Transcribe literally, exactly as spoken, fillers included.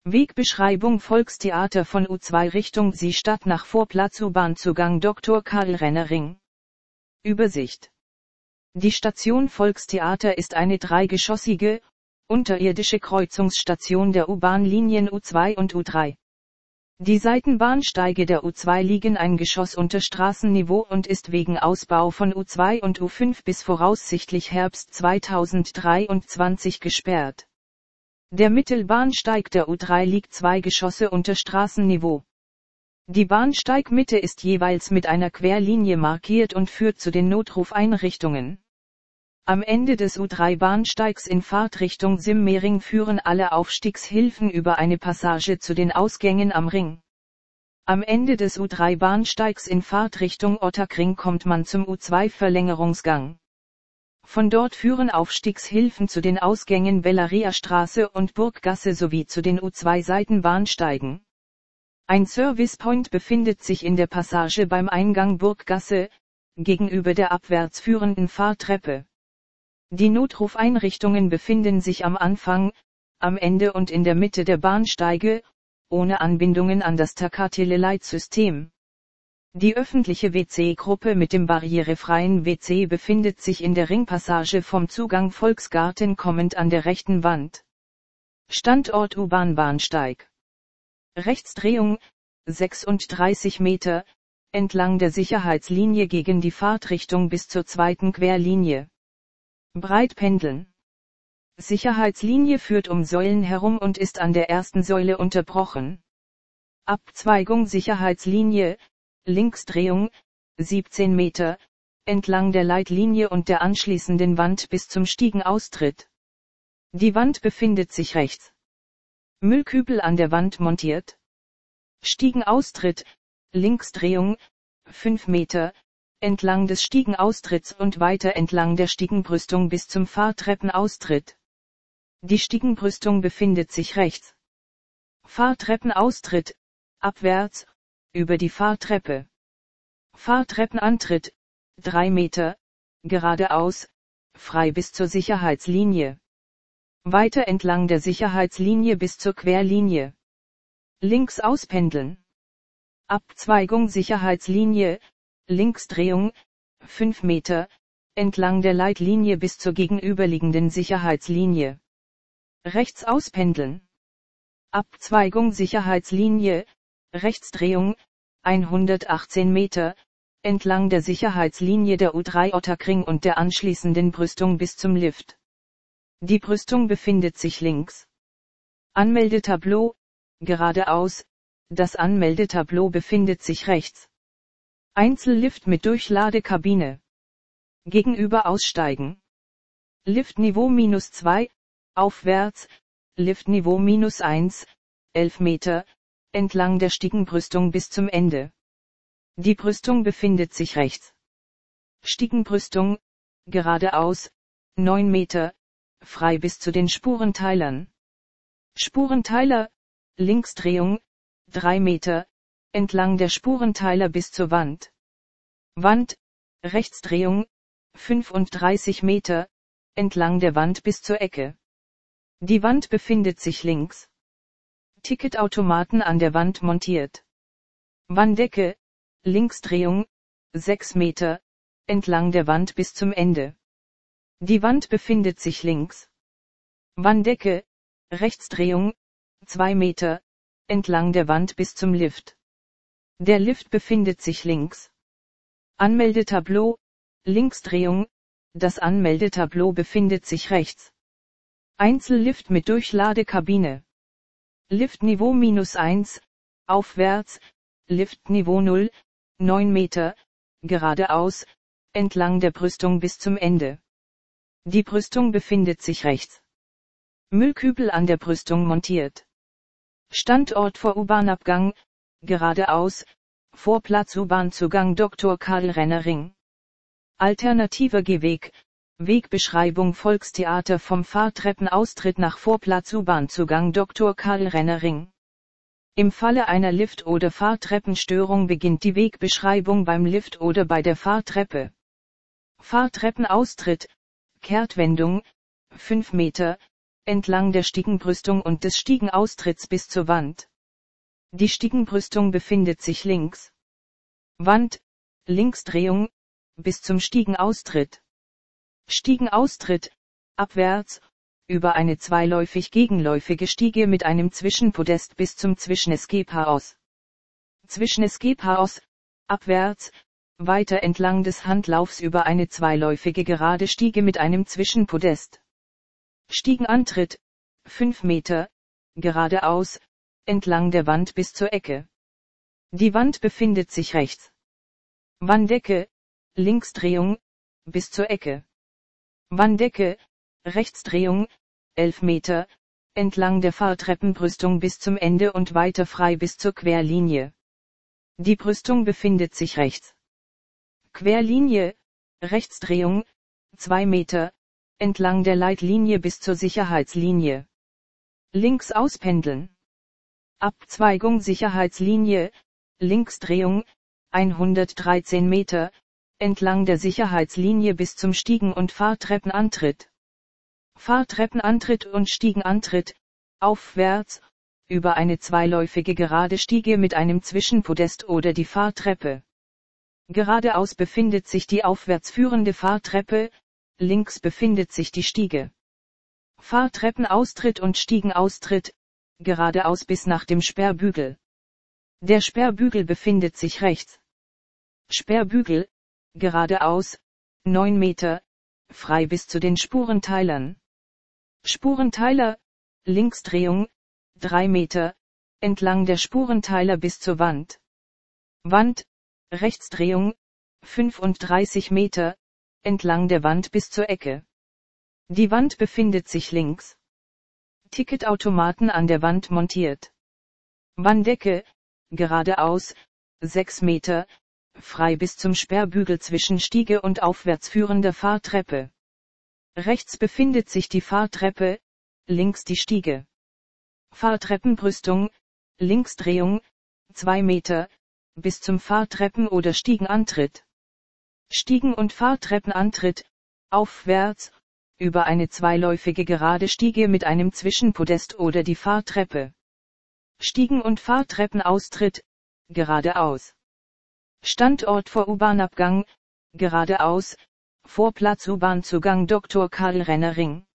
Wegbeschreibung Volkstheater von U zwei Richtung Seestadt nach Vorplatz U-Bahn-Zugang Doktor Karl Renner Ring. Übersicht. Die Station Volkstheater ist eine dreigeschossige, unterirdische Kreuzungsstation der U-Bahn-Linien U zwei und U drei. Die Seitenbahnsteige der U zwei liegen ein Geschoss unter Straßenniveau und ist wegen Ausbau von U zwei und U fünf bis voraussichtlich Herbst zweitausenddreiundzwanzig gesperrt. Der Mittelbahnsteig der U drei liegt zwei Geschosse unter Straßenniveau. Die Bahnsteigmitte ist jeweils mit einer Querlinie markiert und führt zu den Notrufeinrichtungen. Am Ende des U drei Bahnsteigs in Fahrtrichtung Simmering führen alle Aufstiegshilfen über eine Passage zu den Ausgängen am Ring. Am Ende des U drei Bahnsteigs in Fahrtrichtung Ottakring kommt man zum U zwei Verlängerungsgang. Von dort führen Aufstiegshilfen zu den Ausgängen Bellaria-Straße und Burggasse sowie zu den U zwei Seitenbahnsteigen. Ein Servicepoint befindet sich in der Passage beim Eingang Burggasse, gegenüber der abwärts führenden Fahrtreppe. Die Notrufeinrichtungen befinden sich am Anfang, am Ende und in der Mitte der Bahnsteige, ohne Anbindungen an das Takateleleitsystem. Die öffentliche W C-Gruppe mit dem barrierefreien W C befindet sich in der Ringpassage vom Zugang Volksgarten kommend an der rechten Wand. Standort U-Bahn-Bahnsteig. Rechtsdrehung, sechsunddreißig Meter, entlang der Sicherheitslinie gegen die Fahrtrichtung bis zur zweiten Querlinie. Breitpendeln. Sicherheitslinie führt um Säulen herum und ist an der ersten Säule unterbrochen. Abzweigung Sicherheitslinie, Linksdrehung, siebzehn Meter, entlang der Leitlinie und der anschließenden Wand bis zum Stiegenaustritt. Die Wand befindet sich rechts. Müllkübel an der Wand montiert. Stiegenaustritt, Linksdrehung, fünf Meter, entlang des Stiegenaustritts und weiter entlang der Stiegenbrüstung bis zum Fahrtreppenaustritt. Die Stiegenbrüstung befindet sich rechts. Fahrtreppenaustritt, abwärts, über die Fahrtreppe. Fahrtreppenantritt, drei Meter, geradeaus, frei bis zur Sicherheitslinie. Weiter entlang der Sicherheitslinie bis zur Querlinie. Links auspendeln. Abzweigung Sicherheitslinie, Linksdrehung, fünf Meter, entlang der Leitlinie bis zur gegenüberliegenden Sicherheitslinie. Rechts auspendeln. Abzweigung Sicherheitslinie, Rechtsdrehung, hundertachtzehn Meter, entlang der Sicherheitslinie der U drei Ottakring und der anschließenden Brüstung bis zum Lift. Die Brüstung befindet sich links. Anmeldetableau, geradeaus, das Anmeldetableau befindet sich rechts. Einzellift mit Durchladekabine. Gegenüber aussteigen. Liftniveau minus zwei, aufwärts, Liftniveau minus eins, elf Meter, entlang der Stiegenbrüstung bis zum Ende. Die Brüstung befindet sich rechts. Stiegenbrüstung, geradeaus, neun Meter, frei bis zu den Spurenteilern. Spurenteiler, Linksdrehung, drei Meter, entlang der Spurenteiler bis zur Wand. Wand, Rechtsdrehung, fünfunddreißig Meter, entlang der Wand bis zur Ecke. Die Wand befindet sich links. Ticketautomaten an der Wand montiert. Wanddecke, Linksdrehung, sechs Meter, entlang der Wand bis zum Ende. Die Wand befindet sich links. Wanddecke, Rechtsdrehung, zwei Meter, entlang der Wand bis zum Lift. Der Lift befindet sich links. Anmeldetableau, Linksdrehung, das Anmeldetableau befindet sich rechts. Einzellift mit Durchladekabine. Liftniveau minus eins, aufwärts, Liftniveau null, neun Meter, geradeaus, entlang der Brüstung bis zum Ende. Die Brüstung befindet sich rechts. Müllkübel an der Brüstung montiert. Standort vor U-Bahn-Abgang, geradeaus, Vorplatz U-Bahn-Zugang Doktor Karl Renner Ring. Alternativer Gehweg, Wegbeschreibung Volkstheater vom Fahrtreppenaustritt nach Vorplatz U-Bahn-Zugang Doktor Karl Renner Ring. Im Falle einer Lift- oder Fahrtreppenstörung beginnt die Wegbeschreibung beim Lift oder bei der Fahrtreppe. Fahrtreppenaustritt, Kehrtwendung, fünf Meter, entlang der Stiegenbrüstung und des Stiegenaustritts bis zur Wand. Die Stiegenbrüstung befindet sich links. Wand, Linksdrehung, bis zum Stiegenaustritt. Stiegenaustritt, abwärts, über eine zweiläufig gegenläufige Stiege mit einem Zwischenpodest bis zum Zwischenescape-Haus. Zwischenescape-Haus, abwärts, weiter entlang des Handlaufs über eine zweiläufige gerade Stiege mit einem Zwischenpodest. Stiegenantritt, fünf Meter, geradeaus, entlang der Wand bis zur Ecke. Die Wand befindet sich rechts. Wanddecke, Linksdrehung, bis zur Ecke. Wanddecke, Rechtsdrehung, elf Meter, entlang der Fahrtreppenbrüstung bis zum Ende und weiter frei bis zur Querlinie. Die Brüstung befindet sich rechts. Querlinie, Rechtsdrehung, zwei Meter, entlang der Leitlinie bis zur Sicherheitslinie. Links auspendeln. Abzweigung Sicherheitslinie, Linksdrehung, hundertdreizehn Meter, entlang der Sicherheitslinie bis zum Stiegen- und Fahrtreppenantritt. Fahrtreppenantritt und Stiegenantritt, aufwärts, über eine zweiläufige gerade Stiege mit einem Zwischenpodest oder die Fahrtreppe. Geradeaus befindet sich die aufwärts führende Fahrtreppe, links befindet sich die Stiege. Fahrtreppenaustritt und Stiegenaustritt, geradeaus bis nach dem Sperrbügel. Der Sperrbügel befindet sich rechts. Sperrbügel, geradeaus, neun Meter, frei bis zu den Spurenteilern. Spurenteiler, Linksdrehung, drei Meter, entlang der Spurenteiler bis zur Wand. Wand, Rechtsdrehung, fünfunddreißig Meter, entlang der Wand bis zur Ecke. Die Wand befindet sich links. Ticketautomaten an der Wand montiert. Wanddecke, geradeaus, sechs Meter, frei bis zum Sperrbügel zwischen Stiege und aufwärts führender Fahrtreppe. Rechts befindet sich die Fahrtreppe, links die Stiege. Fahrtreppenbrüstung, Linksdrehung, zwei Meter, bis zum Fahrtreppen- oder Stiegenantritt. Stiegen- und Fahrtreppenantritt, aufwärts, über eine zweiläufige gerade Stiege mit einem Zwischenpodest oder die Fahrtreppe. Stiegen- und Fahrtreppenaustritt, geradeaus. Standort vor U-Bahn-Abgang, geradeaus, Vorplatz U-Bahn-Zugang Doktor Karl Renner Ring.